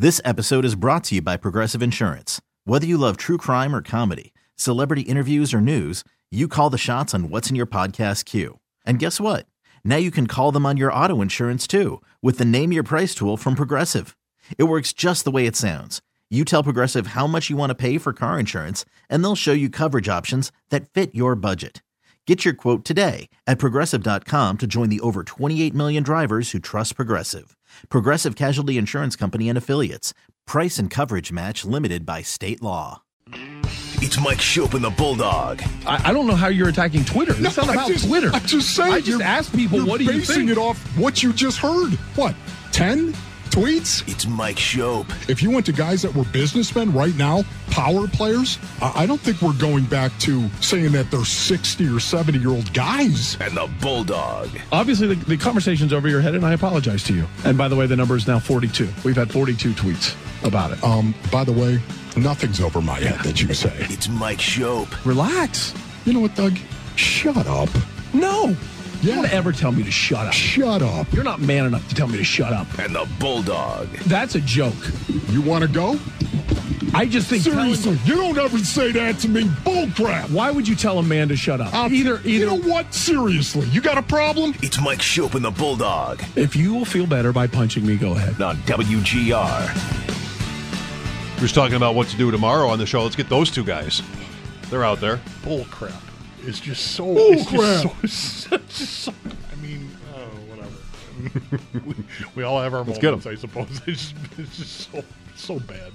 This episode is brought to you by Progressive Insurance. Whether you love true crime or comedy, celebrity interviews or news, you call the shots on what's in your podcast queue. And guess what? Now you can call them on your auto insurance too with the Name Your Price tool from Progressive. It works just the way it sounds. You tell Progressive how much you want to pay for car insurance, and they'll show you coverage options that fit your budget. Get your quote today at Progressive.com to join the over 28 million drivers who trust Progressive. Progressive Casualty Insurance Company and Affiliates. Price and coverage match limited by state law. It's Mike Schopp and the Bulldog. I don't know how you're attacking Twitter. It's not about Twitter. I'm just saying. I just asked people, what do you think? Basing it off what you just heard. What, 10 tweets? It's Mike Schopp. If you went to guys that were businessmen right now, power players, I don't think we're going back to saying that they're 60 or 70-year-old guys. And the Bulldog. Obviously, the conversation's over your head, and I apologize to you. And by the way, the number is now 42. We've had 42 tweets about it. By the way, nothing's over my head that you say. It's Mike Schopp. Relax. You know what, Doug? Shut up. No. Yeah. Don't ever tell me to shut up. Shut up. You're not man enough to tell me to shut up. And the Bulldog. That's a joke. You want to go? I just think... Seriously, you don't ever say that to me. Bullcrap. Why would you tell a man to shut up? Either. You know what? Seriously, you got a problem? It's Mike Schopp and the Bulldog. If you will feel better by punching me, go ahead. On WGR. We're just talking about what to do tomorrow on the show. Let's get those two guys. They're out there. Bull crap. It's just so. I mean, whatever. we all have our Let's moments, I suppose. It's just so bad.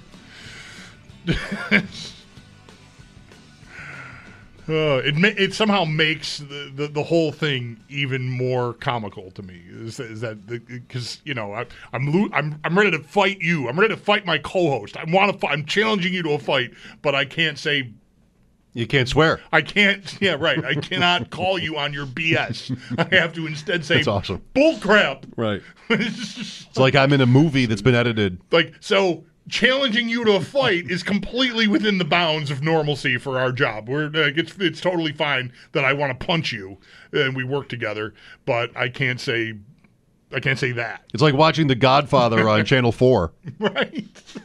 It somehow makes the whole thing even more comical to me. Is that because I'm ready to fight you. I'm ready to fight my co-host. I'm challenging you to a fight, but I can't say. You can't swear. I can't. Yeah, right. I cannot call you on your BS. I have to instead say, that's awesome. Bull crap. Right. It's like I'm in a movie that's been edited. So challenging you to a fight is completely within the bounds of normalcy for our job. It's totally fine that I want to punch you and we work together, but I can't say that. It's like watching The Godfather on Channel 4. Right.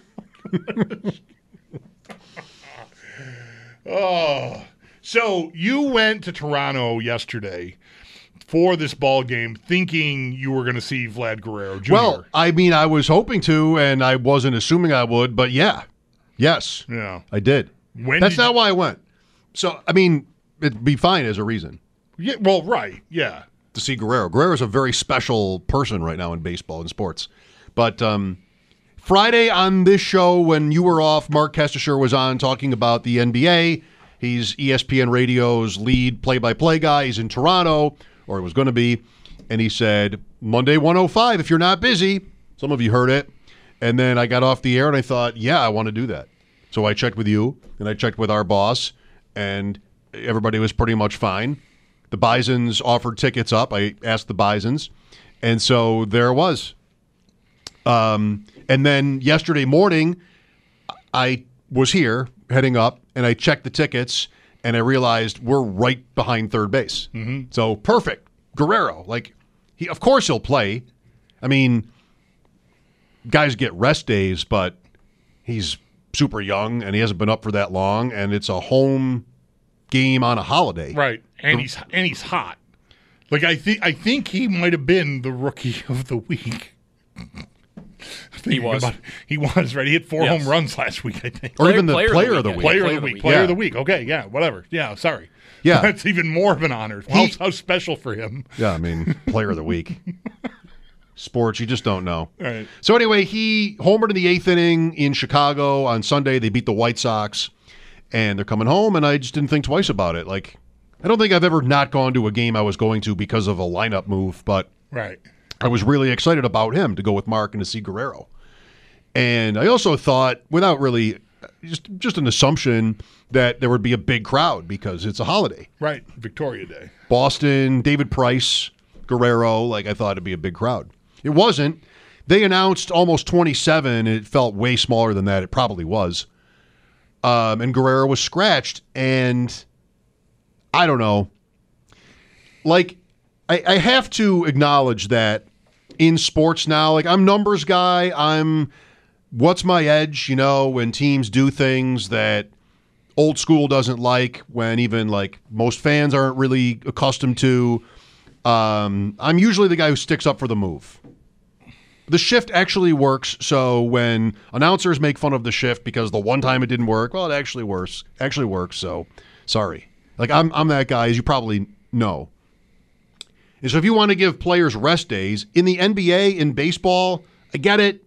Oh, so you went to Toronto yesterday for this ball game thinking you were going to see Vlad Guerrero Jr. Well, I mean, I was hoping to, and I wasn't assuming I would, but yes, I did. That's not why I went. So, I mean, it'd be fine as a reason. Yeah, well, right, yeah. To see Guerrero. Guerrero's a very special person right now in baseball and sports. But Friday on this show, when you were off, Mark Kestisher was on talking about the NBA. He's ESPN Radio's lead play-by-play guy. He's in Toronto, or he was going to be. And he said, Monday 105, if you're not busy. Some of you heard it. And then I got off the air and I thought, yeah, I want to do that. So I checked with you, and I checked with our boss, and everybody was pretty much fine. The Bisons offered tickets up. I asked the Bisons. And so there it was. And then yesterday morning, I was here heading up, and I checked the tickets, and I realized we're right behind third base. Mm-hmm. So perfect. Guerrero, of course he'll play. I mean, guys get rest days, but he's super young, and he hasn't been up for that long, and it's a home game on a holiday. Right, and he's hot. I think he might have been the rookie of the week. He was, right? He hit 4 home runs last week, I think. Or even the player of the week. Player of the week. Okay, yeah, whatever. Yeah, sorry. Yeah. That's even more of an honor. How special for him. Yeah, I mean, player of the week. Sports, you just don't know. All right. So anyway, he homered in the 8th inning in Chicago on Sunday. They beat the White Sox, and they're coming home, and I just didn't think twice about it. I don't think I've ever not gone to a game I was going to because of a lineup move, but right. I was really excited about him to go with Mark and to see Guerrero. And I also thought, without really, just an assumption that there would be a big crowd because it's a holiday. Right, Victoria Day. Boston, David Price, Guerrero, I thought it'd be a big crowd. It wasn't. They announced almost 27. It felt way smaller than that. It probably was. And Guerrero was scratched, and I don't know. I have to acknowledge that in sports now, I'm numbers guy, I'm what's my edge, when teams do things that old school doesn't like, when even like most fans aren't really accustomed to. I'm usually the guy who sticks up for the move. The shift actually works, so when announcers make fun of the shift because the one time it didn't work, well, it actually works, so sorry. Like, I'm that guy, as you probably know. And so if you want to give players rest days, in the NBA, in baseball, I get it.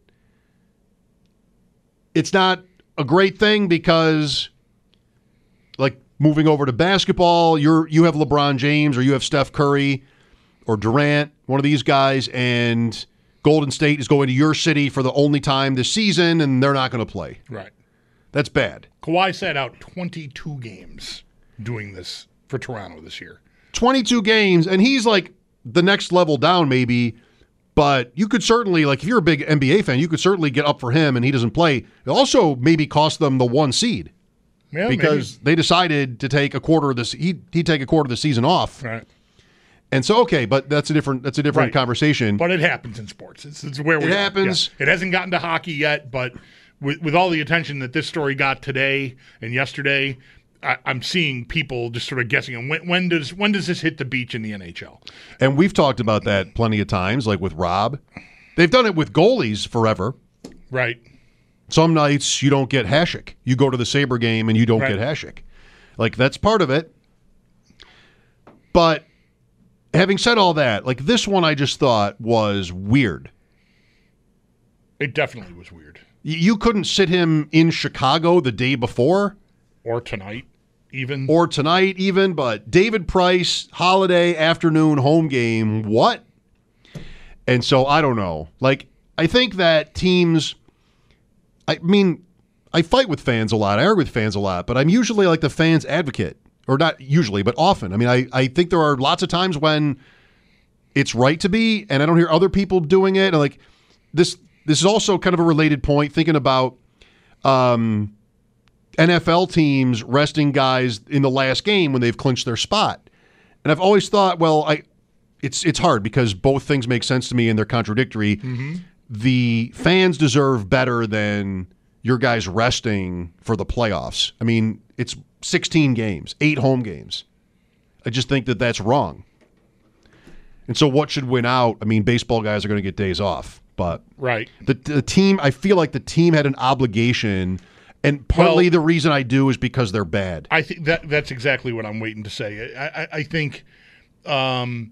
It's not a great thing because, like, moving over to basketball, you have LeBron James or you have Steph Curry or Durant, one of these guys, and Golden State is going to your city for the only time this season, and they're not going to play. Right. That's bad. Kawhi sat out 22 games doing this for Toronto this year. 22 games, and he's like the next level down maybe, but you could certainly, like if you're a big NBA fan, you could certainly get up for him and he doesn't play. It also maybe cost them the 1 seed. Yeah, because they decided to take a quarter of this. He'd take a quarter of the season off. Right. And so, okay, but that's a different right. conversation. But it happens in sports. It's where we it are. happens. Yeah. It hasn't gotten to hockey yet, but with all the attention that this story got today and yesterday, I'm seeing people just sort of guessing. When does this hit the beach in the NHL? And we've talked about that plenty of times, like with Rob. They've done it with goalies forever. Right. Some nights you don't get Hasek. You go to the Sabre game and you don't get Hasek. Like, that's part of it. But having said all that, like this one I just thought was weird. It definitely was weird. You couldn't sit him in Chicago the day before. Or tonight, even. But David Price, holiday, afternoon, home game, what? And so I don't know. Like, I think that teams... I mean, I fight with fans a lot. I argue with fans a lot, but I'm usually like the fans advocate. Or not usually, but often. I mean, I think there are lots of times when it's right to be, and I don't hear other people doing it. And like this is also kind of a related point, thinking about NFL teams resting guys in the last game when they've clinched their spot. And I've always thought, well, it's hard because both things make sense to me and they're contradictory. Mm-hmm. The fans deserve better than your guys resting for the playoffs. I mean, it's 16 games, 8 home games. I just think that that's wrong. And so what should win out? I mean, baseball guys are going to get days off. But right. the team, I feel like the team had an obligation, and partly the reason I do is because they're bad. I think that's exactly what I'm waiting to say. I think, the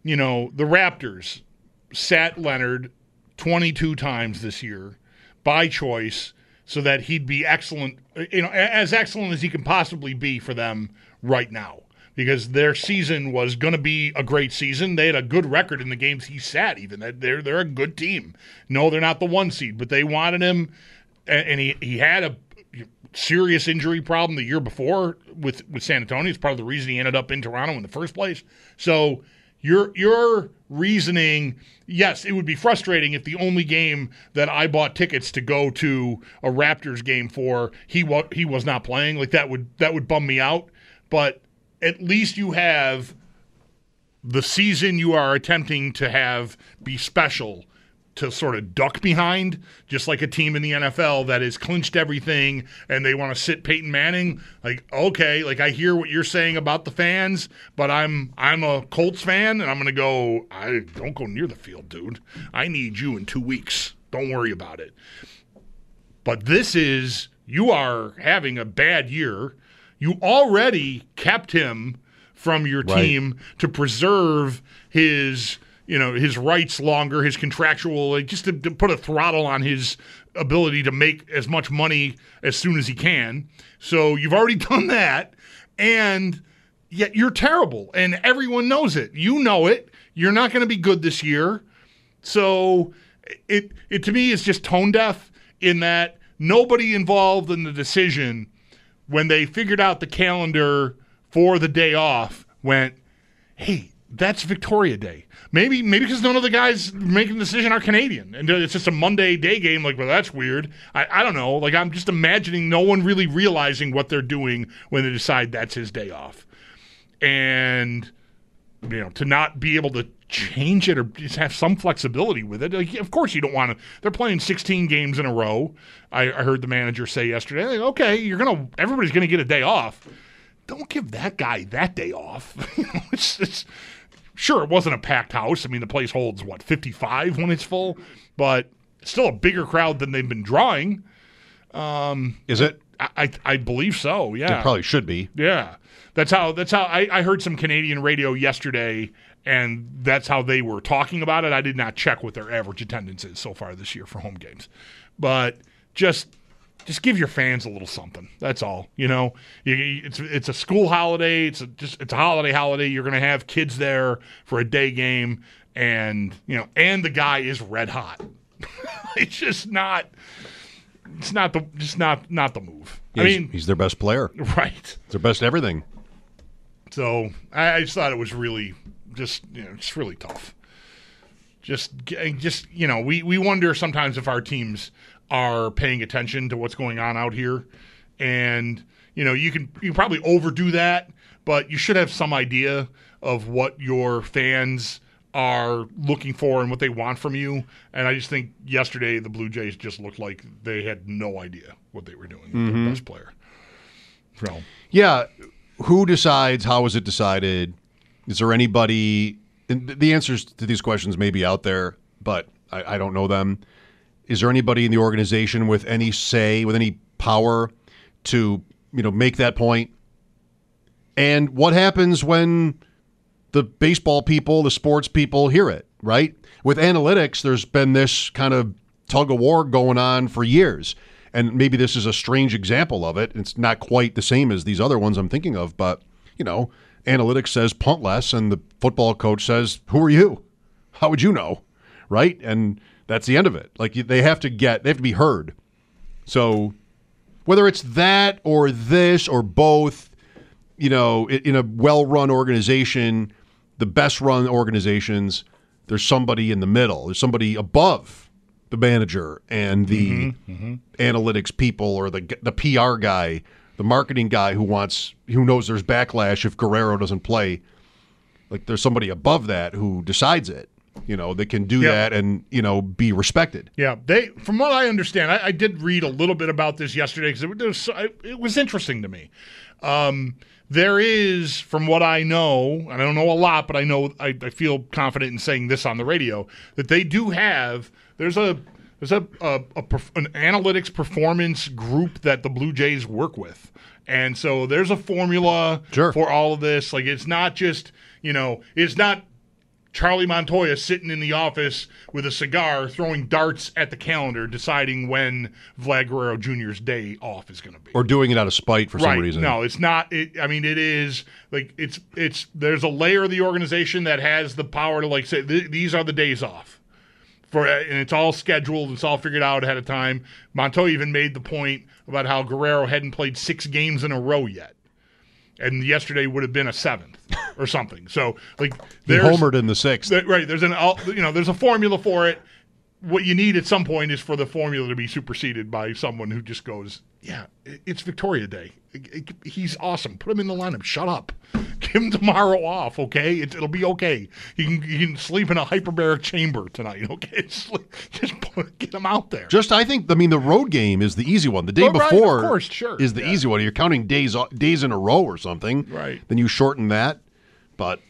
Raptors sat Leonard 22 times this year by choice so that he'd be excellent, as excellent as he can possibly be for them right now, because their season was going to be a great season. They had a good record in the games he sat even. They're a good team. No, they're not the 1 seed, but they wanted him, and he had a serious injury problem the year before with San Antonio. It's part of the reason he ended up in Toronto in the first place. So your reasoning, yes, it would be frustrating if the only game that I bought tickets to go to a Raptors game for, he was not playing. Like that would bum me out. But at least you have the season you are attempting to have be special to sort of duck behind, just like a team in the NFL that has clinched everything and they want to sit Peyton Manning. Like, okay, like I hear what you're saying about the fans, but I'm a Colts fan and I'm going to go, don't go near the field, dude. I need you in 2 weeks. Don't worry about it. But you are having a bad year. You already kept him from your team to preserve his rights longer, his contractual, just to put a throttle on his ability to make as much money as soon as he can. So you've already done that, and yet you're terrible, and everyone knows it. You know it. You're not going to be good this year. So it to me is just tone deaf in that nobody involved in the decision, when they figured out the calendar for the day off, went, hey, that's Victoria Day. Maybe because none of the guys making the decision are Canadian, and it's just a Monday day game. Like, well, that's weird. I don't know. Like, I'm just imagining no one really realizing what they're doing when they decide that's his day off. And to not be able to change it or just have some flexibility with it. Like, of course you don't want to. They're playing 16 games in a row. I heard the manager say yesterday, like, okay, everybody's going to get a day off. Don't give that guy that day off. Sure, it wasn't a packed house. I mean, the place holds, 55 when it's full, but it's still a bigger crowd than they've been drawing. Is it? I believe so, yeah. It probably should be. Yeah. That's how I heard some Canadian radio yesterday, and that's how they were talking about it. I did not check what their average attendance is so far this year for home games. But just give your fans a little something. That's all. It's a school holiday. It's a holiday. You're going to have kids there for a day game, and and the guy is red hot. It's just not. It's not the move. He's their best player. Right. It's their best everything. So I just thought it was really just really tough. Just we wonder sometimes if our teams are paying attention to what's going on out here, and you can probably overdo that, but you should have some idea of what your fans are looking for and what they want from you. And I just think yesterday the Blue Jays just looked like they had no idea what they were doing with their best player. So yeah, who decides? How is it decided? Is there anybody? And the answers to these questions may be out there, but I don't know them. Is there anybody in the organization with any say, with any power to make that point? And what happens when the baseball people, the sports people hear it, right? With analytics, there's been this kind of tug of war going on for years. And maybe this is a strange example of it. It's not quite the same as these other ones I'm thinking of, but, analytics says punt less, and the football coach says, who are you? How would you know? Right? And that's the end of it. Like, they have to be heard. So whether it's that or this or both, in a well-run organization, the best-run organizations, there's somebody in the middle. There's somebody above the manager and the analytics people or the PR guy, the marketing guy who knows there's backlash if Guerrero doesn't play. Like, there's somebody above that who decides it. They can do that and, be respected. Yeah, from what I understand, I did read a little bit about this yesterday because it was interesting to me. There is, from what I know, and I don't know a lot, but I know I feel confident in saying this on the radio, that they do have, there's an analytics performance group that the Blue Jays work with. And so there's a formula for all of this. Like, it's not just, it's not Charlie Montoya sitting in the office with a cigar throwing darts at the calendar deciding when Vlad Guerrero Jr.'s day off is going to be. Or doing it out of spite for some reason. No, it's not. It is like it's there's a layer of the organization that has the power to say these are the days off. And it's all scheduled, it's all figured out ahead of time. Montoya even made the point about how Guerrero hadn't played 6 games in a row yet. And yesterday would have been a 7th or something. So, there's homered in the 6th. Right. There's there's a formula for it. What you need at some point is for the formula to be superseded by someone who just goes, yeah, it's Victoria Day. He's awesome. Put him in the lineup. Shut up. Give him tomorrow off, okay? It'll be okay. He can sleep in a hyperbaric chamber tonight, okay? Just get him out there. I think, the road game is the easy one. The day before of course, sure. is the easy one. You're counting days in a row or something. Right. Then you shorten that. But,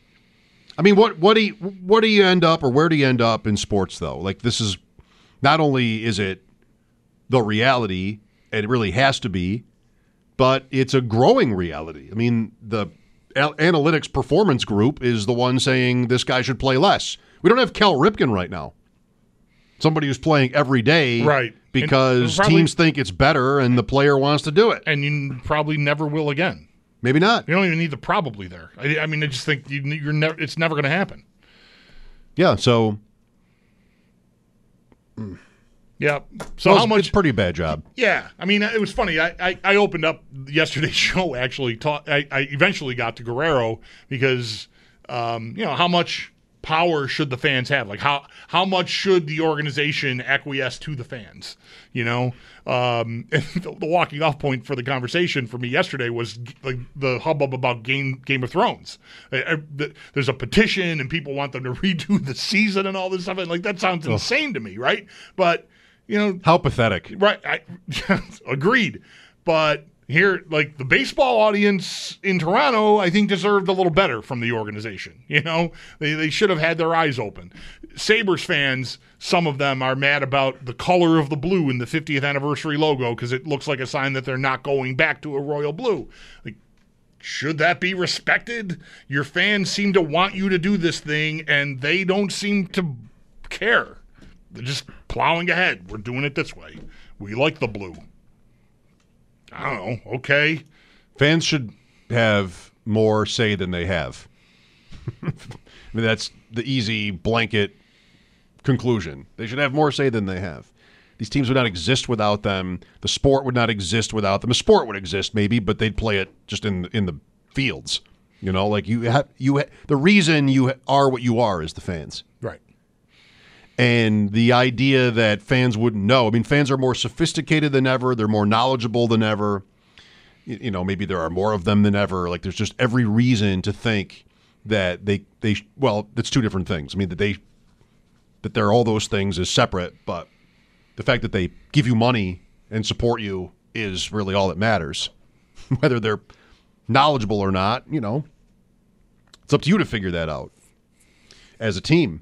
what do you end up, or where do you end up in sports, though? Like, this is, not only is it the reality, and it really has to be, but it's a growing reality. The analytics performance group is the one saying this guy should play less. We don't have Cal Ripken right now. Somebody who's playing every day, right? Because teams think it's better and the player wants to do it. And you probably never will again. Maybe not. You don't even need the probably there. I just think it's never going to happen. Yeah, so... Yeah. So how much? It's a pretty bad job. Yeah. It was funny. I opened up yesterday's show, actually. I eventually got to Guerrero because, how much power should the fans have? Like how much should the organization acquiesce to the fans? And the walking off point for the conversation for me yesterday was like the hubbub about Game of Thrones. There's a petition and people want them to redo the season and all this stuff. And like that sounds insane to me, right? But how pathetic. Right. Agreed. But here, like the baseball audience in Toronto, I think deserved a little better from the organization. They should have had their eyes open. Sabres fans, some of them are mad about the color of the blue in the 50th anniversary logo because it looks like a sign that they're not going back to a royal blue. Like, should that be respected? Your fans seem to want you to do this thing, and they don't seem to care. They're just plowing ahead. We're doing it this way. We like the blue. I don't know. Okay. Fans should have more say than they have. I mean, that's the easy blanket conclusion. They should have more say than they have. These teams would not exist without them. The sport would not exist without them. The sport would exist maybe, but they'd play it just in the fields. Like the reason you are what you are is the fans. Right. And the idea that fans wouldn't know. I mean, fans are more sophisticated than ever. They're more knowledgeable than ever. Maybe there are more of them than ever. Like, there's just every reason to think that that's two different things. I mean, that they're all those things is separate, but the fact that they give you money and support you is really all that matters. Whether they're knowledgeable or not, it's up to you to figure that out as a team.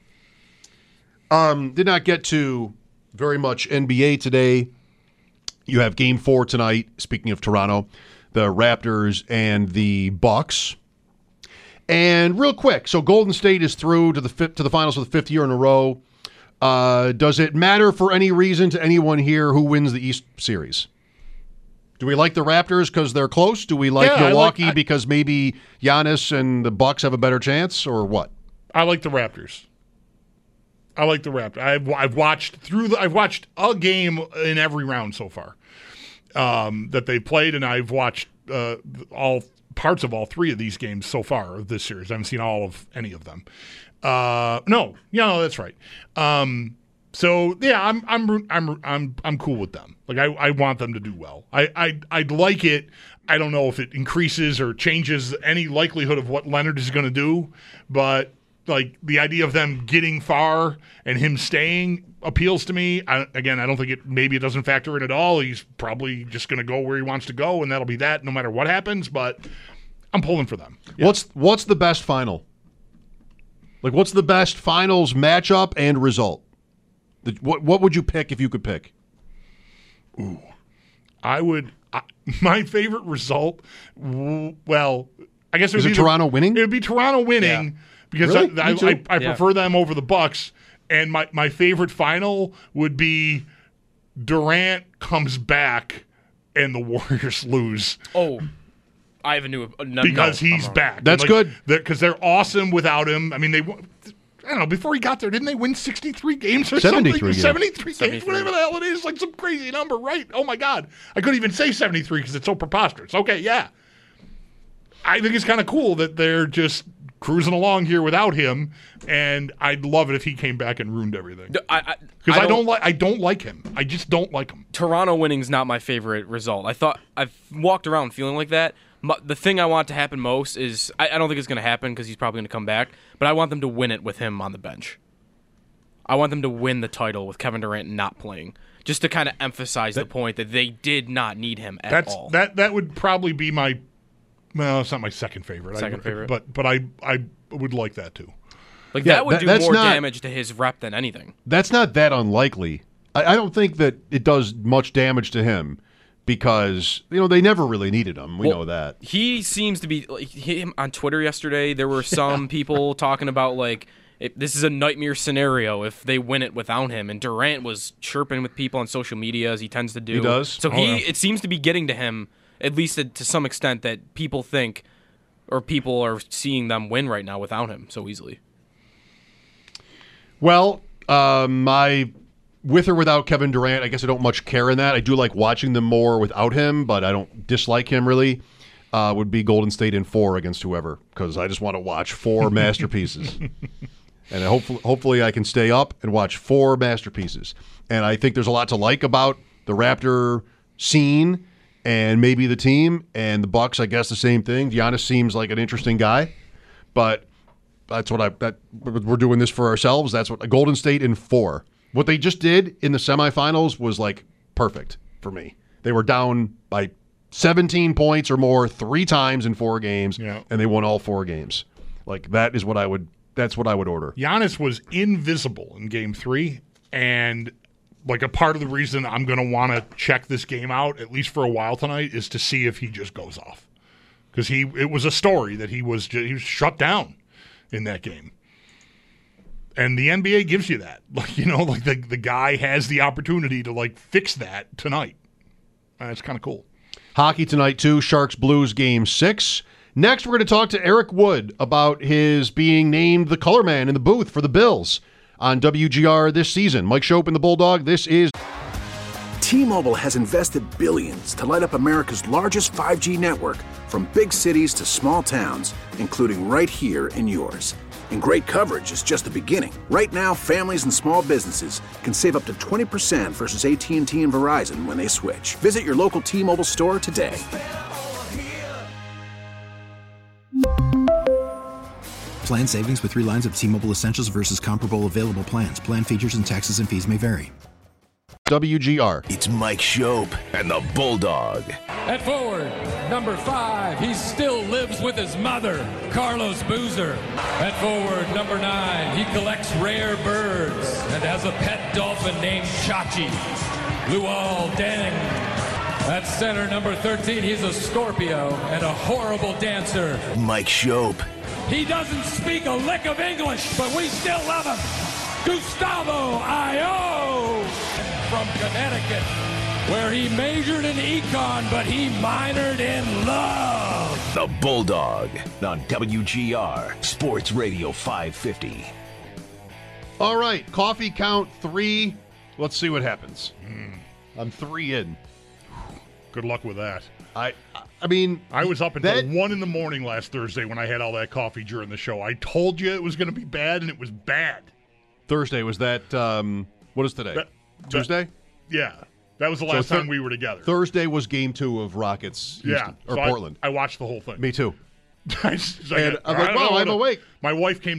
Did not get to very much NBA today. You have Game 4 tonight, speaking of Toronto, the Raptors and the Bucks. And real quick, so Golden State is through to the finals for the fifth year in a row. Does it matter for any reason to anyone here who wins the East Series? Do we like the Raptors because they're close? Do we like Milwaukee because maybe Giannis and the Bucks have a better chance, or what? I like the Raptors. I've watched a game in every round so far that they've played, and I've watched all parts of all three of these games so far of this series. I haven't seen all of any of them. No, that's right. So yeah, I'm cool with them. Like I want them to do well. I'd like it. I don't know if it increases or changes any likelihood of what Leonard is going to do, but like the idea of them getting far and him staying appeals to me. I don't think maybe it doesn't factor in at all. He's probably just going to go where he wants to go, and that'll be that no matter what happens, but I'm pulling for them. Yeah. What's the best final? Like, what's the best finals matchup and result? What would you pick if you could pick? Ooh. My favorite result, well, I guess it would be Toronto winning? It would be Toronto winning. Yeah. Because really? I prefer them over the Bucks, and my favorite final would be Durant comes back and the Warriors lose. Oh, I have a new because he's back. That's good because they're awesome without him. I mean, I don't know. Before he got there, didn't they win 63 games or 73 something? 73 games, whatever the hell it is, like some crazy number, right? Oh my God, I couldn't even say 73 because it's so preposterous. Okay, yeah, I think it's kind of cool that they're just cruising along here without him, and I'd love it if he came back and ruined everything. Because I don't like him. I just don't like him. Toronto winning's not my favorite result. I've walked around feeling like that. The thing I want to happen most is I don't think it's going to happen because he's probably going to come back, but I want them to win it with him on the bench. I want them to win the title with Kevin Durant not playing, just to kind of emphasize the point that they did not need him at all. That would probably be my. Well, it's not my second favorite. Favorite. But I would like that too. Like that would do more damage to his rep than anything. That's not that unlikely. I don't think that it does much damage to him because they never really needed him. We know that. He seems to be him on Twitter yesterday. There were some people talking about this is a nightmare scenario if they win it without him. And Durant was chirping with people on social media as he tends to do. He does. So it seems to be getting to him. At least to some extent that people think or people are seeing them win right now without him so easily. Well, with or without Kevin Durant, I guess I don't much care in that. I do like watching them more without him, but I don't dislike him really. would be Golden State in 4 against whoever, because I just want to watch 4 masterpieces. And hopefully I can stay up and watch 4 masterpieces. And I think there's a lot to like about the Raptor scene and maybe the team. And the Bucks, I guess the same thing. Giannis seems like an interesting guy. But that's what we're doing this for ourselves. That's what Golden State in 4. What they just did in the semifinals was like perfect for me. They were down by 17 points or more 3 times in 4 games, and they won all 4 games. Like that's what I would order. Giannis was invisible in Game 3, and like a part of the reason I'm going to want to check this game out, at least for a while tonight, is to see if he just goes off. Because it was a story that he was shut down in that game. And the NBA gives you that. Like, the guy has the opportunity to like fix that tonight. It's kind of cool. Hockey tonight too, Sharks Blues Game 6. Next, we're going to talk to Eric Wood about his being named the color man in the booth for the Bills on WGR this season. Mike Schopp and the Bulldog, this is... T-Mobile has invested billions to light up America's largest 5G network, from big cities to small towns, including right here in yours. And great coverage is just the beginning. Right now, families and small businesses can save up to 20% versus AT&T and Verizon when they switch. Visit your local T-Mobile store today. Plan savings with 3 lines of T-Mobile Essentials versus comparable available plans. Plan features and taxes and fees may vary. WGR. It's Mike Schopp and the Bulldog. At forward, number 5, he still lives with his mother, Carlos Boozer. At forward, number 9, he collects rare birds and has a pet dolphin named Chachi, Luol Deng. At center, number 13, he's a Scorpio and a horrible dancer, Mike Schopp. He doesn't speak a lick of English, but we still love him, Gustavo Ayo. From Connecticut, where he majored in econ, but he minored in love. The Bulldog on WGR Sports Radio 550. All right, coffee count 3. Let's see what happens. I'm 3 in. Good luck with that. I mean, I was up until 1 in the morning last Thursday when I had all that coffee during the show. I told you it was going to be bad, and it was bad. Thursday, was that, what is today? Tuesday? Yeah. That was the last time we were together. Thursday was Game 2 of Rockets Houston, or Portland. I watched the whole thing. Me too. I'm like, wow, I'm awake. My wife came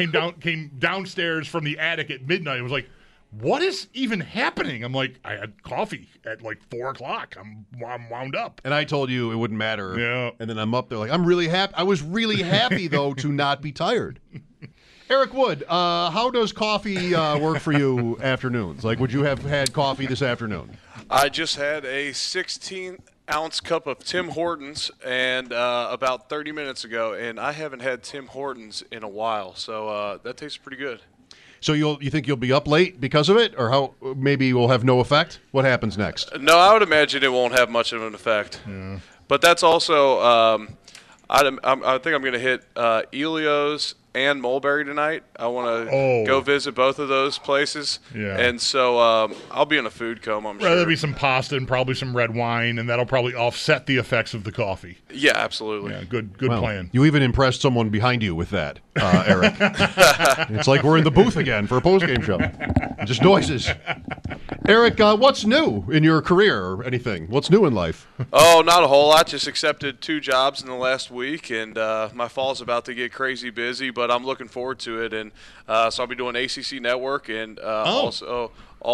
downstairs from the attic at midnight and was like, what is even happening? I'm like, I had coffee at like 4 o'clock. I'm wound up. And I told you it wouldn't matter. Yeah. And then I'm up there like, I'm really happy. I was really happy, though, to not be tired. Eric Wood, how does coffee work for you afternoons? Like, would you have had coffee this afternoon? I just had a 16-ounce cup of Tim Hortons and about 30 minutes ago, and I haven't had Tim Hortons in a while, so that tastes pretty good. So you think you'll be up late because of it, or how maybe will have no effect? What happens next? No, I would imagine it won't have much of an effect. Yeah. But that's also I think I'm going to hit Elio's and Mulberry tonight. I want to go visit both of those places. Yeah. And so I'll be in a food coma, I'm sure. There'll be some pasta and probably some red wine, and that'll probably offset the effects of the coffee. Yeah, absolutely. Yeah, good plan. You even impressed someone behind you with that, Eric. It's like we're in the booth again for a postgame show. Just noises. Eric, what's new in your career or anything? What's new in life? Oh, not a whole lot. Just accepted 2 jobs in the last week, and my fall's about to get crazy busy, but I'm looking forward to it. And so I'll be doing ACC Network and also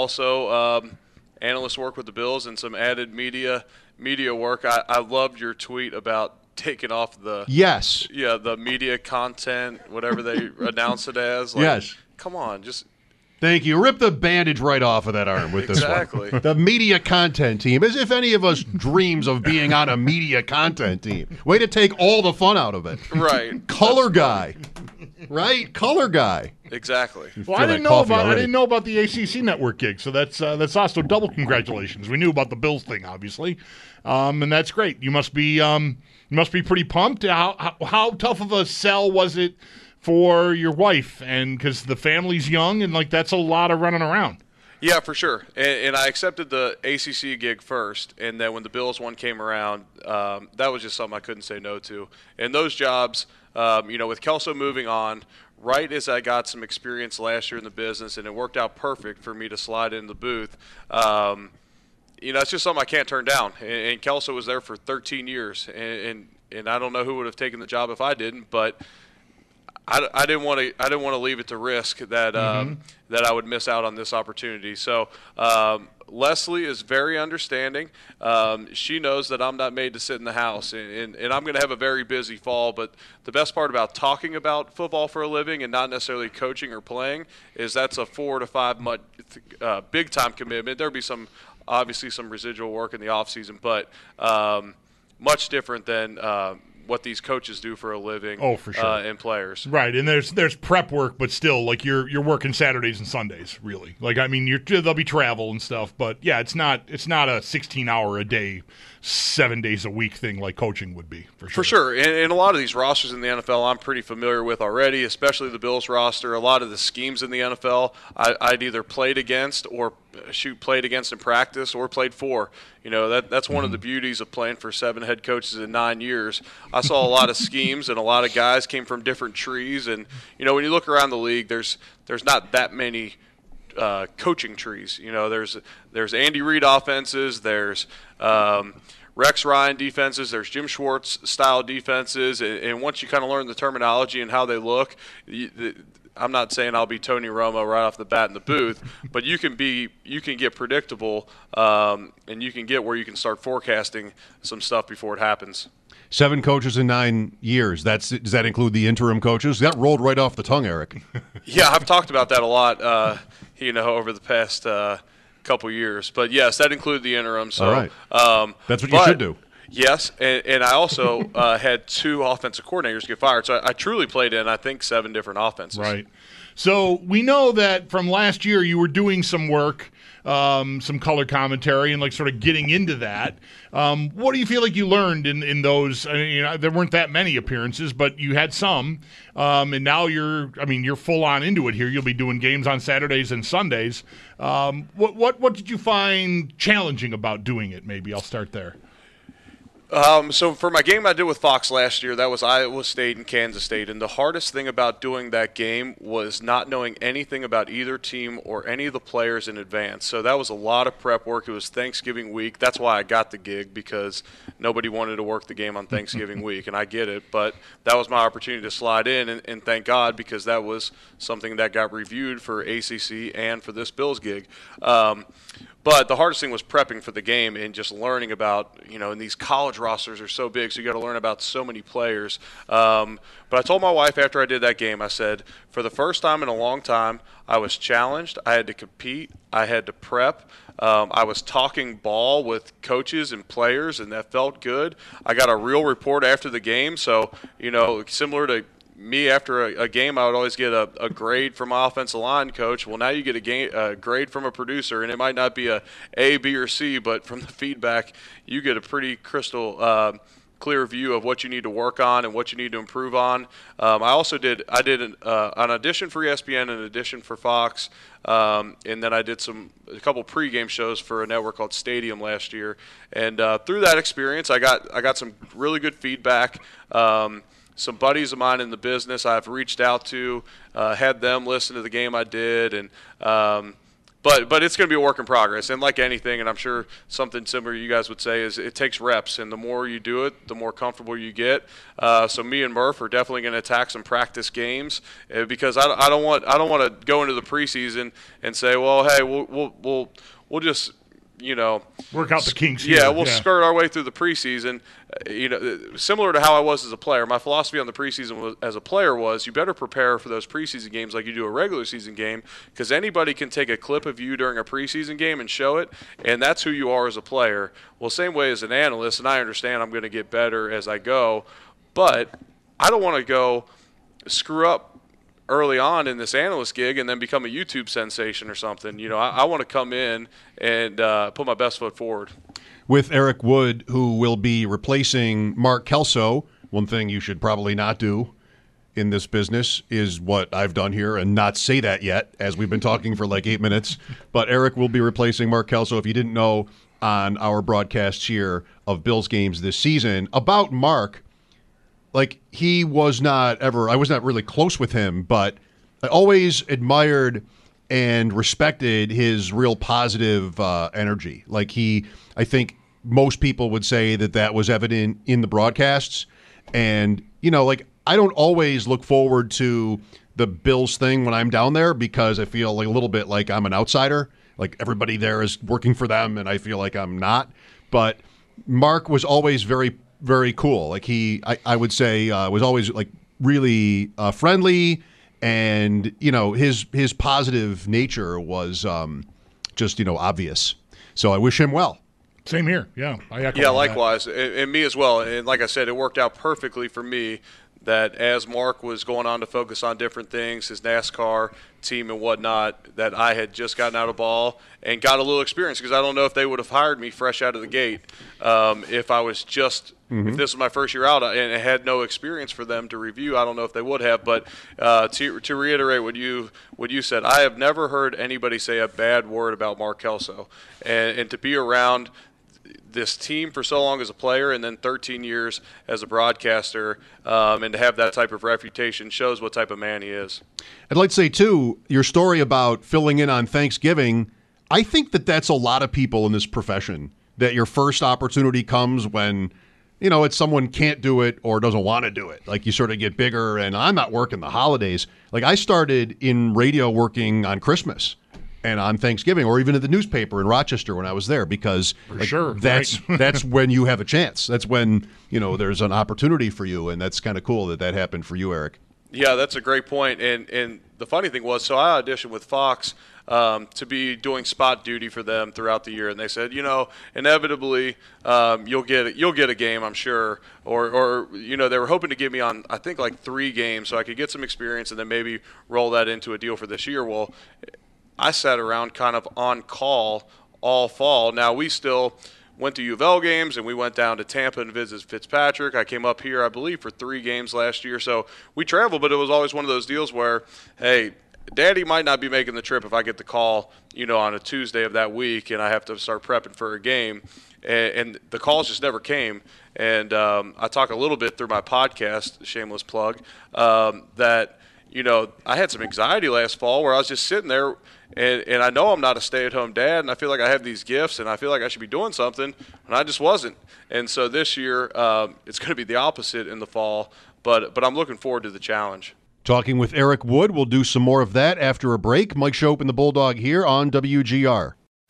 analyst work with the Bills and some added media work. I loved your tweet about taking off the the media content, whatever they announce it as. Like, yes. Come on, just. Thank you. Rip the bandage right off of that arm with this one. Exactly. The media content team, as if any of us dreams of being on a media content team. Way to take all the fun out of it. Right. Color guy. Right? Color guy. Exactly. Well, I didn't know about the ACC Network gig, so that's also double congratulations. We knew about the Bills thing, obviously, and that's great. You must be pretty pumped. How tough of a sell was it for your wife? And because the family's young, and like that's a lot of running around. Yeah, for sure. And I accepted the ACC gig first, and then when the Bills one came around, that was just something I couldn't say no to. And those jobs, with Kelso moving on, right as I got some experience last year in the business, and it worked out perfect for me to slide in the booth. It's just something I can't turn down. And Kelso was there for 13 years, and I don't know who would have taken the job if I didn't, but I didn't want to leave it to risk that that I would miss out on this opportunity. So Leslie is very understanding. She knows that I'm not made to sit in the house, and I'm going to have a very busy fall. But the best part about talking about football for a living and not necessarily coaching or playing is that's a 4 to 5 month big time commitment. There'll be obviously some residual work in the off season, but much different than what these coaches do for a living. Oh, for sure. And players. Right, and there's prep work, but still, like you're working Saturdays and Sundays, really. Like, I mean, there'll be travel and stuff, but yeah, it's not a 16-hour a day, 7 days a week thing like coaching would be, for sure. For sure, and a lot of these rosters in the NFL I'm pretty familiar with already, especially the Bills roster. A lot of the schemes in the NFL I'd either played against or played against in practice or played for. That's one of the beauties of playing for 7 head coaches in 9 years. I saw a lot of schemes, and a lot of guys came from different trees. And when you look around the league, there's not that many coaching trees. There's Andy Reid offenses, there's Rex Ryan defenses, there's Jim Schwartz style defenses, and once you kind of learn the terminology and how they look, I'm not saying I'll be Tony Romo right off the bat in the booth, but you can get predictable, and you can get where you can start forecasting some stuff before it happens. 7 coaches in 9 years. Does that include the interim coaches? That rolled right off the tongue, Eric. Yeah, I've talked about that a lot, over the past couple years. But yes, that included the interim. So, all right. That's what you should do. Yes, and I also had 2 offensive coordinators get fired. So I truly played in, I think, 7 different offenses. Right. So we know that from last year you were doing some work, some color commentary, and like sort of getting into that. What do you feel like you learned in those? I mean, there weren't that many appearances, but you had some, and now you're full on into it here. You'll be doing games on Saturdays and Sundays. What did you find challenging about doing it? Maybe I'll start there. So for my game I did with Fox last year, that was Iowa State and Kansas State, and the hardest thing about doing that game was not knowing anything about either team or any of the players in advance. So that was a lot of prep work. It was Thanksgiving week. That's why I got the gig, because nobody wanted to work the game on Thanksgiving week, and I get it. But that was my opportunity to slide in, and thank God, because that was something that got reviewed for ACC and for this Bills gig. But the hardest thing was prepping for the game and just learning about, and these college rosters are so big, so you got to learn about so many players. But I told my wife after I did that game, I said, for the first time in a long time, I was challenged. I had to compete. I had to prep. I was talking ball with coaches and players, and that felt good. I got a real report after the game, so, similar to me after a game, I would always get a grade from my offensive line coach. Well, now you get a grade from a producer, and it might not be A, B, or C, but from the feedback, you get a pretty crystal clear view of what you need to work on and what you need to improve on. I did an audition for ESPN and an audition for Fox, and then I did a couple pregame shows for a network called Stadium last year. And through that experience, I got some really good feedback. Some buddies of mine in the business I've reached out to, had them listen to the game I did, and but it's going to be a work in progress. And like anything, and I'm sure something similar you guys would say, is it takes reps, and the more you do it, the more comfortable you get. So me and Murph are definitely going to attack some practice games, because I don't want to go into the preseason and say, well, hey, we'll just work out the kinks. Yeah, we'll skirt our way through the preseason. Similar to how I was as a player. My philosophy on the preseason as a player was, you better prepare for those preseason games like you do a regular season game, because anybody can take a clip of you during a preseason game and show it, and that's who you are as a player. Well, same way as an analyst, and I understand I'm going to get better as I go, but I don't want to go screw up early on in this analyst gig and then become a YouTube sensation or something. I want to come in and put my best foot forward. With Eric Wood, who will be replacing Mark Kelso, one thing you should probably not do in this business is what I've done here and not say that yet, as we've been talking for like 8 minutes. But Eric will be replacing Mark Kelso. If you didn't know, on our broadcasts here of Bills games this season, about Mark, like he was not ever, I was not really close with him, but I always admired and respected his real positive energy. Like I think most people would say that was evident in the broadcasts. And, like I don't always look forward to the Bills thing when I'm down there because I feel like a little bit like I'm an outsider. Like everybody there is working for them and I feel like I'm not. But Mark was always very, very cool. Like I would say, was always like really friendly. And, his positive nature was just, obvious. So I wish him well. Same here. Yeah. I echo yeah, likewise. And me as well. And like I said, it worked out perfectly for me that as Mark was going on to focus on different things, his NASCAR team and whatnot, that I had just gotten out of ball and got a little experience because I don't know if they would have hired me fresh out of the gate if I was just if this was my first year out and I had no experience for them to review. I don't know if they would have. But to reiterate what you said, I have never heard anybody say a bad word about Mark Kelso, and to be around this team for so long as a player and then 13 years as a broadcaster and to have that type of reputation shows what type of man he is. I'd like to say, too, your story about filling in on Thanksgiving, I think that's a lot of people in this profession, that your first opportunity comes when, it's someone can't do it or doesn't want to do it. Like you sort of get bigger, and I'm not working the holidays. Like I started in radio working on Christmas and on Thanksgiving, or even at the newspaper in Rochester when I was there, because that's when you have a chance. That's when, there's an opportunity for you, and that's kind of cool that happened for you, Eric. Yeah, that's a great point. And the funny thing was, so I auditioned with Fox to be doing spot duty for them throughout the year, and they said, inevitably you'll get a game, I'm sure, or they were hoping to get me on, I think, like 3 games so I could get some experience and then maybe roll that into a deal for this year. Well, I sat around kind of on call all fall. Now, we still went to U of L games, and we went down to Tampa and visited Fitzpatrick. I came up here, I believe, for 3 games last year. So we traveled, but it was always one of those deals where, hey, Daddy might not be making the trip if I get the call, on a Tuesday of that week, and I have to start prepping for a game. And the calls just never came. And I talk a little bit through my podcast, shameless plug, that I had some anxiety last fall where I was just sitting there, and I know I'm not a stay-at-home dad, and I feel like I have these gifts, and I feel like I should be doing something, and I just wasn't. And so this year, it's going to be the opposite in the fall, but I'm looking forward to the challenge. Talking with Eric Wood. We'll do some more of that after a break. Mike Schopp and the Bulldog here on WGR.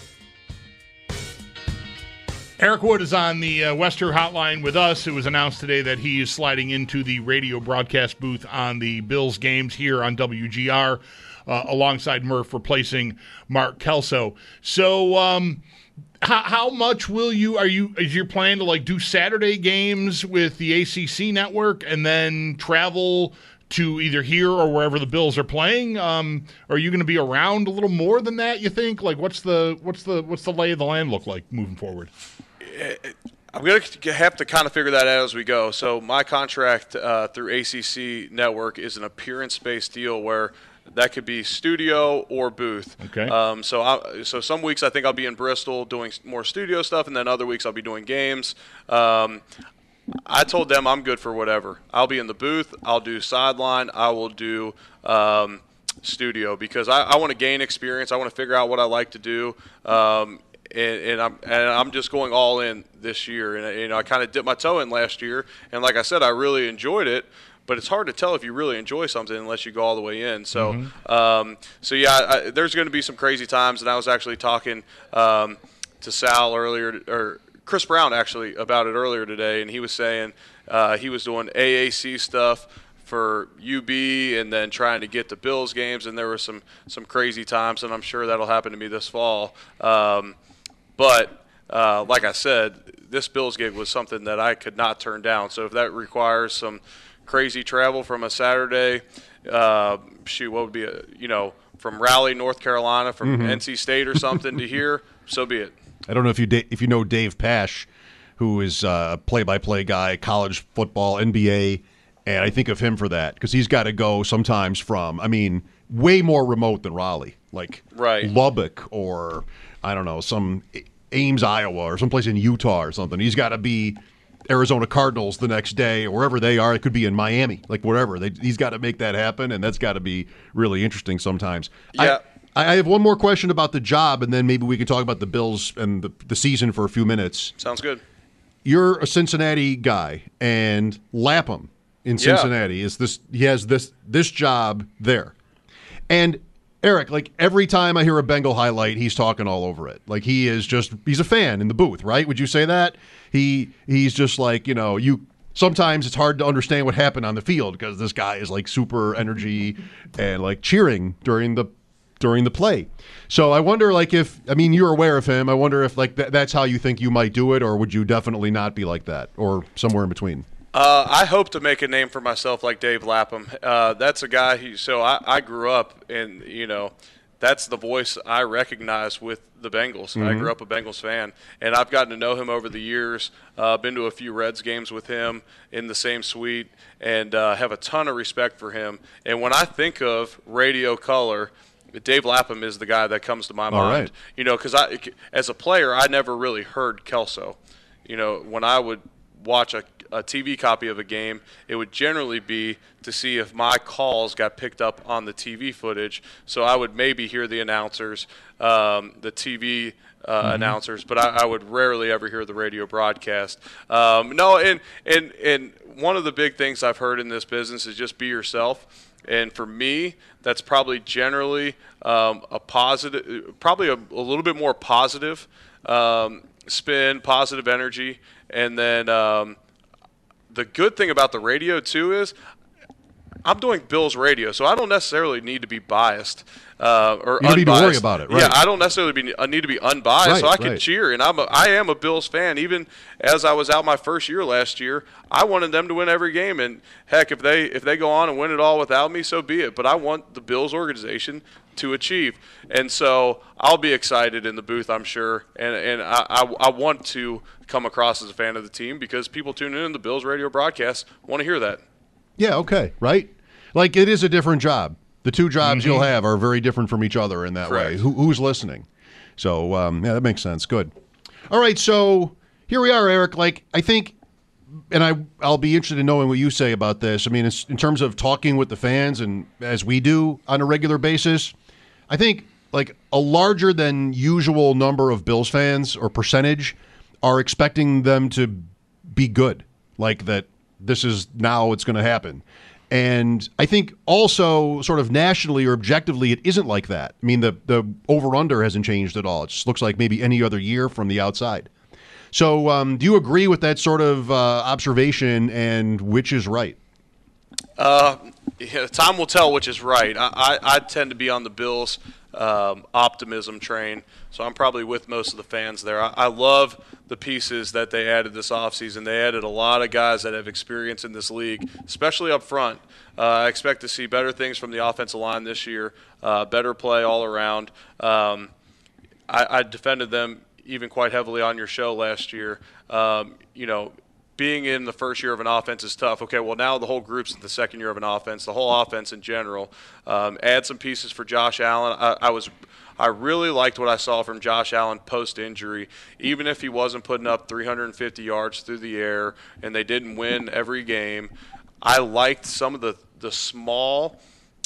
Eric Wood is on the Western Hotline with us. It was announced today that he is sliding into the radio broadcast booth on the Bills games here on WGR alongside Murph, replacing Mark Kelso. So how much is your plan to like do Saturday games with the ACC network and then travel to either here or wherever the Bills are playing? Are you going to be around a little more than that, you think? Like what's the lay of the land look like moving forward? I'm going to have to kind of figure that out as we go. So my contract through ACC Network is an appearance-based deal where that could be studio or booth. Okay. So some weeks I think I'll be in Bristol doing more studio stuff, and then other weeks I'll be doing games. I told them I'm good for whatever. I'll be in the booth. I'll do sideline. I will do studio because I want to gain experience. I want to figure out what I like to do. And I'm just going all in this year. And I kind of dipped my toe in last year, and like I said, I really enjoyed it. But it's hard to tell if you really enjoy something unless you go all the way in. So, there's going to be some crazy times. And I was actually talking to Sal earlier, or Chris Brown actually, about it earlier today, and he was saying he was doing AAC stuff for UB and then trying to get to Bills games, and there were some crazy times, and I'm sure that'll happen to me this fall. But like I said, this Bills gig was something that I could not turn down. So if that requires some crazy travel from a Saturday, what would be from Raleigh, North Carolina, from NC State or something to here, so be it. I don't know if you know Dave Pasch, who is a play-by-play guy, college football, NBA, And I think of him for that because he's got to go sometimes from, way more remote than Raleigh, like Lubbock or, I don't know, some Ames, Iowa or someplace in Utah or something. He's got to be Arizona Cardinals the next day or wherever they are. It could be in Miami, like whatever. He's got to make that happen, and that's got to be really interesting sometimes. Yeah. I have one more question about the job, and then maybe we can talk about the Bills and the season for a few minutes. Sounds good. You're a Cincinnati guy, and Lapham in Cincinnati he has this job there. And Eric, like every time I hear a Bengal highlight, he's talking all over it. Like he's a fan in the booth, right? Would you say that? He's just like, sometimes it's hard to understand what happened on the field because this guy is like super energy and like cheering during the play. So I wonder, like, you're aware of him. I wonder if like that's how you think you might do it, or would you definitely not be like that, or somewhere in between? I hope to make a name for myself like Dave Lapham. That's a guy I grew up and, that's the voice I recognize with the Bengals. I grew up a Bengals fan, and I've gotten to know him over the years. Been to a few Reds games with him in the same suite, and have a ton of respect for him. And when I think of radio color, Dave Lapham is the guy that comes to my mind. Right. Because as a player, I never really heard Kelso. When I would watch a TV copy of a game, it would generally be to see if my calls got picked up on the TV footage. So I would maybe hear the announcers, the TV announcers, but I would rarely ever hear the radio broadcast. And one of the big things I've heard in this business is just be yourself. And for me, that's probably generally a positive, probably a little bit more positive spin, positive energy. And then the good thing about the radio, too, is I'm doing Bills radio, so I don't necessarily need to be biased or you don't unbiased. need to worry about it, right? Yeah, I don't necessarily need to be unbiased, right, so I can right. cheer. And I am a Bills fan. Even as I was out my first year last year, I wanted them to win every game. And, heck, if they go on and win it all without me, so be it. But I want the Bills organization to achieve. And so I'll be excited in the booth, I'm sure. And I want to come across as a fan of the team because people tuning in the Bills radio broadcast want to hear that. Yeah, okay, right? Like it is a different job. The two jobs you'll have are very different from each other in that way. Who's listening? So, yeah, that makes sense. Good. All right, so here we are, Eric. Like, I think, and I'll be interested in knowing what you say about this. I mean, it's, in terms of talking with the fans and as we do on a regular basis, I think like a larger than usual number of Bills fans or percentage are expecting them to be good. Like that this is now it's going to happen. And I think also sort of nationally or objectively, it isn't like that. I mean, the over-under hasn't changed at all. It just looks like maybe any other year from the outside. So do you agree with that sort of observation, and which is right? Yeah, time will tell which is right. I tend to be on the Bills' optimism train, so I'm probably with most of the fans there. I love the pieces that they added this offseason. They added a lot of guys that have experience in this league, especially up front. I expect to see better things from the offensive line this year, better play all around. I defended them even quite heavily on your show last year. Being in the first year of an offense is tough. Okay, well, now the whole group's in the second year of an offense, the whole offense in general. Add some pieces for Josh Allen. I really liked what I saw from Josh Allen post-injury. Even if he wasn't putting up 350 yards through the air and they didn't win every game, I liked some of the small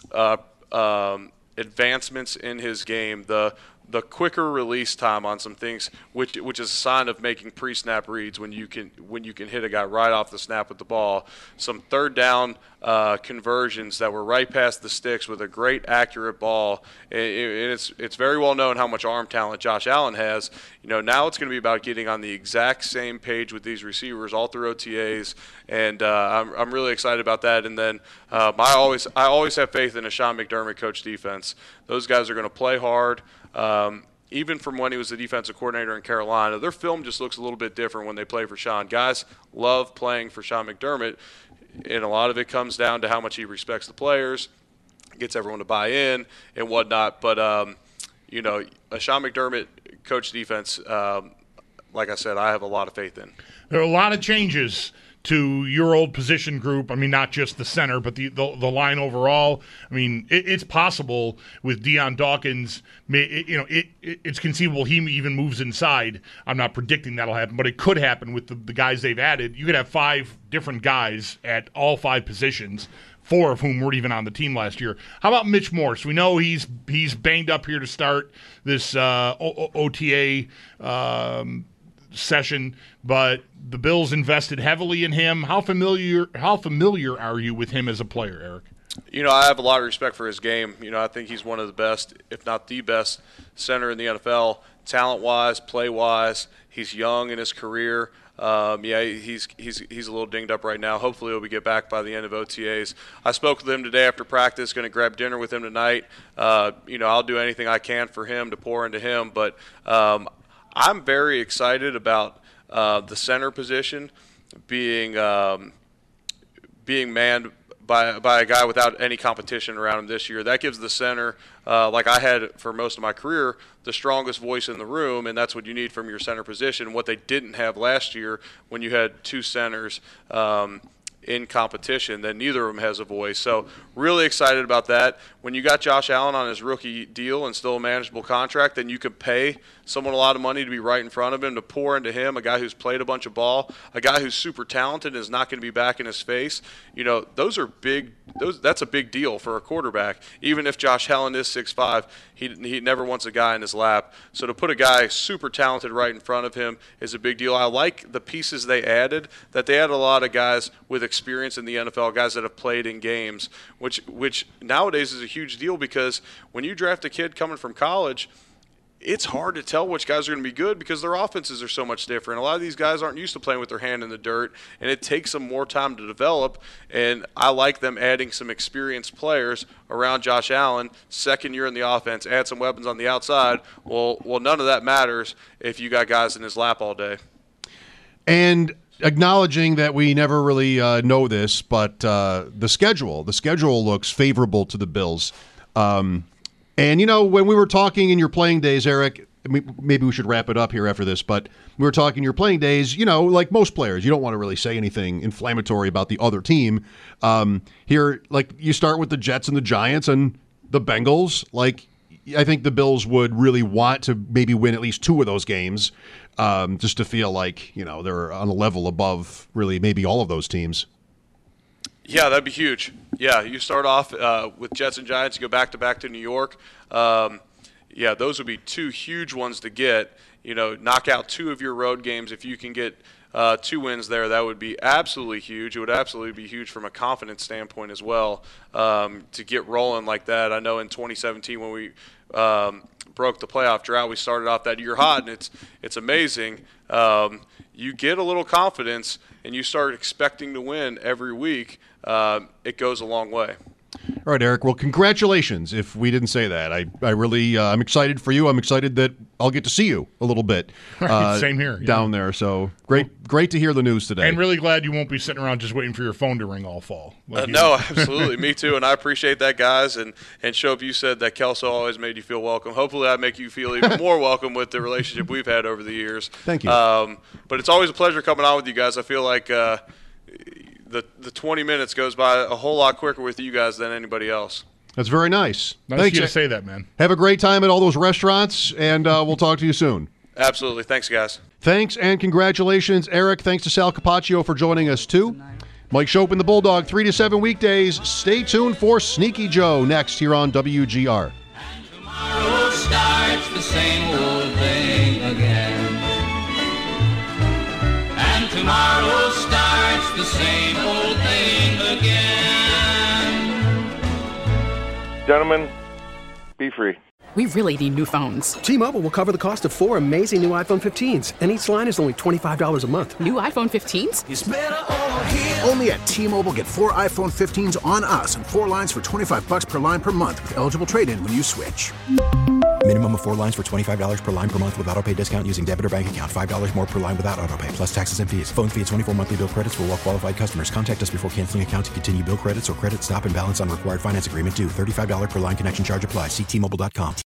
advancements in his game. The quicker release time on some things, which is a sign of making pre-snap reads when you can hit a guy right off the snap with the ball. Some third down conversions that were right past the sticks with a great accurate ball. And it's very well known how much arm talent Josh Allen has. Now it's going to be about getting on the exact same page with these receivers all through OTAs, and I'm really excited about that. And then I always have faith in a Sean McDermott coach defense. Those guys are going to play hard. Even from when he was the defensive coordinator in Carolina, their film just looks a little bit different when they play for Sean. Guys love playing for Sean McDermott, and a lot of it comes down to how much he respects the players, gets everyone to buy in and whatnot. But, a Sean McDermott coach defense, like I said, I have a lot of faith in. There are a lot of changes to your old position group. I mean, not just the center, but the line overall. I mean, it's possible with Dion Dawkins. It's conceivable he even moves inside. I'm not predicting that'll happen, but it could happen with the guys they've added. You could have 5 different guys at all 5 positions, 4 of whom weren't even on the team last year. How about Mitch Morse? We know he's banged up here to start this OTA session, but the Bills invested heavily in him. How familiar are you with him as a player, Eric? I have a lot of respect for his game. I think he's one of the best, if not the best, center in the NFL, talent-wise, play-wise. He's young in his career. He's a little dinged up right now. Hopefully he'll get back by the end of OTAs. I spoke with him today after practice, going to grab dinner with him tonight. I'll do anything I can for him to pour into him, but I'm very excited about the center position being manned by a guy without any competition around him this year. That gives the center, like I had for most of my career, the strongest voice in the room, and that's what you need from your center position. What they didn't have last year when you had 2 centers in competition, then neither of them has a voice. So really excited about that. When you got Josh Allen on his rookie deal and still a manageable contract, then you could pay someone a lot of money to be right in front of him, to pour into him, a guy who's played a bunch of ball, a guy who's super talented and is not going to be back in his face. Those are big. That's a big deal for a quarterback. Even if Josh Allen is 6'5", he never wants a guy in his lap. So to put a guy super talented right in front of him is a big deal. I like the pieces they added, that they added a lot of guys with experience in the NFL, guys that have played in games, which nowadays is a huge deal, because when you draft a kid coming from college, it's hard to tell which guys are going to be good because their offenses are so much different. A lot of these guys aren't used to playing with their hand in the dirt, and it takes them more time to develop. And I like them adding some experienced players around Josh Allen, second year in the offense, add some weapons on the outside. Well, none of that matters if you got guys in his lap all day. And acknowledging that we never really know this, but the schedule looks favorable to the Bills. And, when we were talking in your playing days, Eric, maybe we should wrap it up here after this, but we were talking your playing days, like most players, you don't want to really say anything inflammatory about the other team. Here, like, you start with the Jets and the Giants and the Bengals. Like, I think the Bills would really want to maybe win at least 2 of those games, just to feel like, they're on a level above really maybe all of those teams. Yeah, that'd be huge. Yeah, you start off with Jets and Giants, you go back to New York. Those would be 2 huge ones to get. Knock out 2 of your road games. If you can get 2 wins there, that would be absolutely huge. It would absolutely be huge from a confidence standpoint as well, to get rolling like that. I know in 2017 when we broke the playoff drought, we started off that year hot, and it's amazing. You get a little confidence, and you start expecting to win every week. It goes a long way. All right, Eric. Well, congratulations. If we didn't say that, I really I'm excited for you. I'm excited that I'll get to see you a little bit. Same here. Down there. So great to hear the news today. And really glad you won't be sitting around just waiting for your phone to ring all fall. No, absolutely. Me too. And I appreciate that, guys. And Shope, you said that Kelso always made you feel welcome. Hopefully I make you feel even more welcome with the relationship we've had over the years. Thank you. But it's always a pleasure coming on with you guys. I feel like the 20 minutes goes by a whole lot quicker with you guys than anybody else. That's very nice. Nice of you to say that, man. Have a great time at all those restaurants, and we'll talk to you soon. Absolutely. Thanks, guys. Thanks and congratulations, Eric. Thanks to Sal Capaccio for joining us, too. Mike Shope and the Bulldog, 3 to 7 weekdays. Stay tuned for Sneaky Joe next here on WGR. And tomorrow starts the same old thing again. And tomorrow starts the same old thing again. Gentlemen, be free. We really need new phones. T-Mobile will cover the cost of 4 amazing new iPhone 15s, and each line is only $25 a month. New iPhone 15s? It's better over here. Only at T-Mobile, get 4 iPhone 15s on us and 4 lines for $25 per line per month with eligible trade-in when you switch. Minimum of 4 lines for $25 per line per month with autopay discount using debit or bank account. $5 more per line without autopay, plus taxes and fees. Phone fee at 24 monthly bill credits for well-qualified customers. Contact us before canceling account to continue bill credits or credit stop and balance on required finance agreement due. $35 per line connection charge applies. See T-Mobile.com.